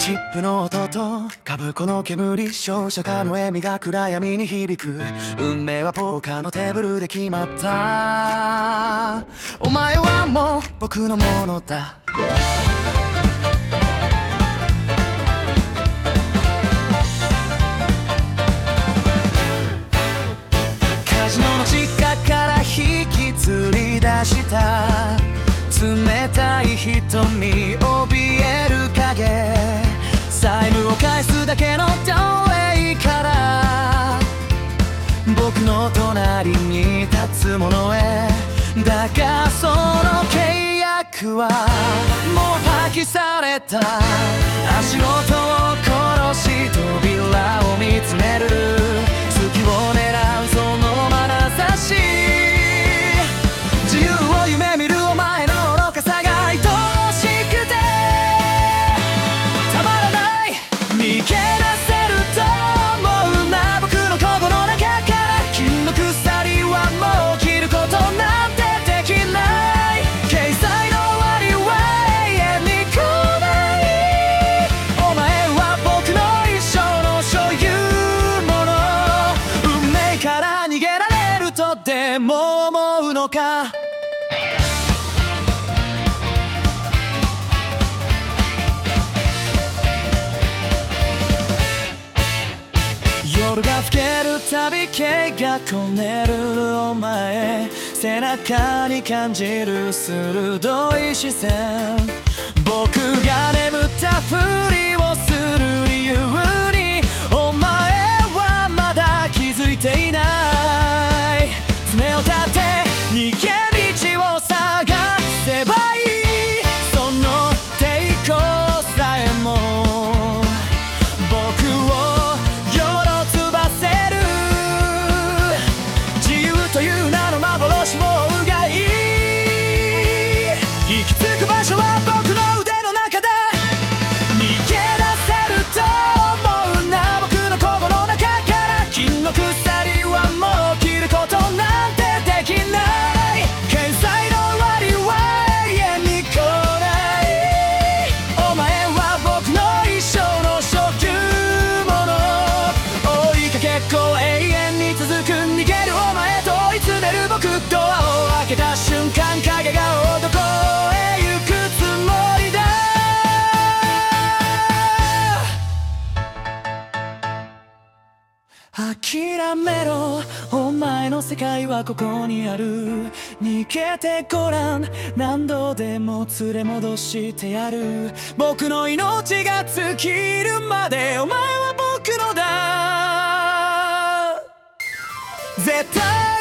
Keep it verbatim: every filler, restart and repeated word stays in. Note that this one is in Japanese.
チップの音と株子の煙、照射家の笑みが暗闇に響く。運命はポーカーのテーブルで決まった。お前はもう僕のものだ。カジノの地下から引きずり出した冷たい瞳、怯える影、債務を返すだけの奴隷から僕の隣に立つものへ。だがその契約はもう破棄された。足元を殺し扉を見つめる、隙を狙うその眼差し、自由を夢見るお前の愚かさが愛おしくてたまらない。逃げ出せると思うな、僕の心の中から金の鎖はもう切ることなんてできない。経済の終わりは永遠に来ない。お前は僕の一生の所有物、運命から逃げられるとでも思うのか。夜が更けるたび毛がこねるお前、背中に感じる鋭い視線、僕が眠ったふりをする理由にお前はまだ気づいていない。爪を立て逃げ道を探せばいい、その抵抗さえも僕を喜ばせる。自由という名の幻をうがい、行き着く場所は僕の腕の中だ。逃げ出せると思うな、僕の心の中から金の鎖はもう切ることなんてできない。経済の終わりは永遠に来ない。お前は僕の一生の所有物、追いかけっこ永遠に続く、逃げるお前と追い詰める僕、ドアを開けた瞬間影がどこへ行くつもりだ。諦めろ、お前の世界はここにある。逃げてごらん、何度でも連れ戻してやる。僕の命が尽きるまでお前は僕のだ。絶対